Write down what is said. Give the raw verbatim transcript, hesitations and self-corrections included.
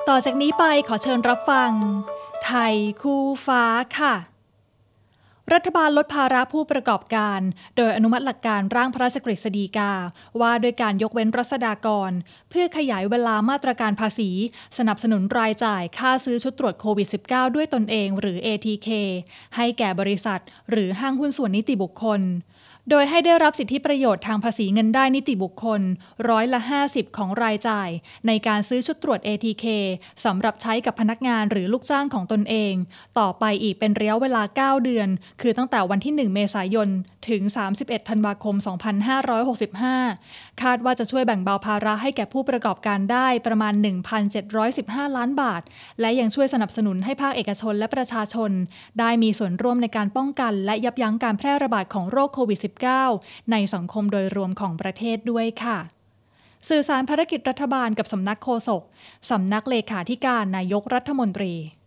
ต่อจากนี้ไปขอเชิญรับฟังไทยคู่ฟ้าค่ะรัฐบาลลดภาระผู้ประกอบการโดยอนุมัติหลักการร่างพระราชกฤษฎีกาว่าด้วยการยกเว้นรัษฎากรเพื่อขยายเวลามาตรการภาษีสนับสนุนรายจ่ายค่าซื้อชุดตรวจโควิด สิบเก้า ด้วยตนเองหรือ เอ ที เค ให้แก่บริษัทหรือห้างหุ้นส่วนนิติบุคคลโดยให้ได้รับสิทธิประโยชน์ทางภาษีเงินได้นิติบุคคลร้อยละห้าสิบของรายจ่ายในการซื้อชุดตรวจ เอ ที เค สำหรับใช้กับพนักงานหรือลูกจ้างของตนเองต่อไปอีกเป็นระยะเวลาเก้าเดือนคือตั้งแต่วันที่หนึ่งเมษายนถึงสามสิบเอ็ดธันวาคมสองพันห้าร้อยหกสิบห้าคาดว่าจะช่วยแบ่งเบาภาระให้แก่ผู้ประกอบการได้ประมาณ หนึ่งพันเจ็ดร้อยสิบห้า ล้านบาทและยังช่วยสนับสนุนให้ภาคเอกชนและประชาชนได้มีส่วนร่วมในการป้องกันและยับยั้งการแพร่ระบาดของโรคโควิด สิบเก้า ในสังคมโดยรวมของประเทศด้วยค่ะสื่อสารภารกิจรัฐบาลกับสำนักโฆษกสำนักเลขาธิการนายกรัฐมนตรี